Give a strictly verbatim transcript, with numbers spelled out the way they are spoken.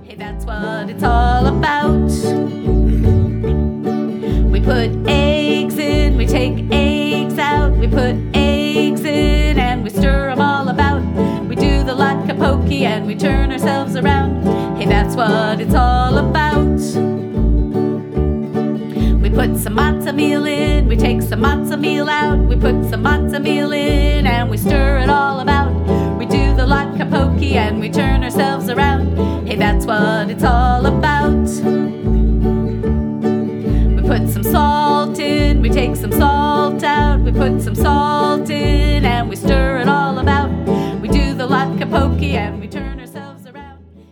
Hey, that's what it's all about. We put eggs in, we take eggs out. We put eggs in and we stir them all about. We do the latke pokey and we turn ourselves around. Hey, that's what it's all about. We put some matzo meal in, we take some matzo meal out. We put some matzo meal in and we stir it all about. We do the latke pokey and we turn ourselves around. Hey, that's what it's all about. We put some salt in, we take some salt out. We put some salt in and we stir it all about. We do the latke pokey and we turn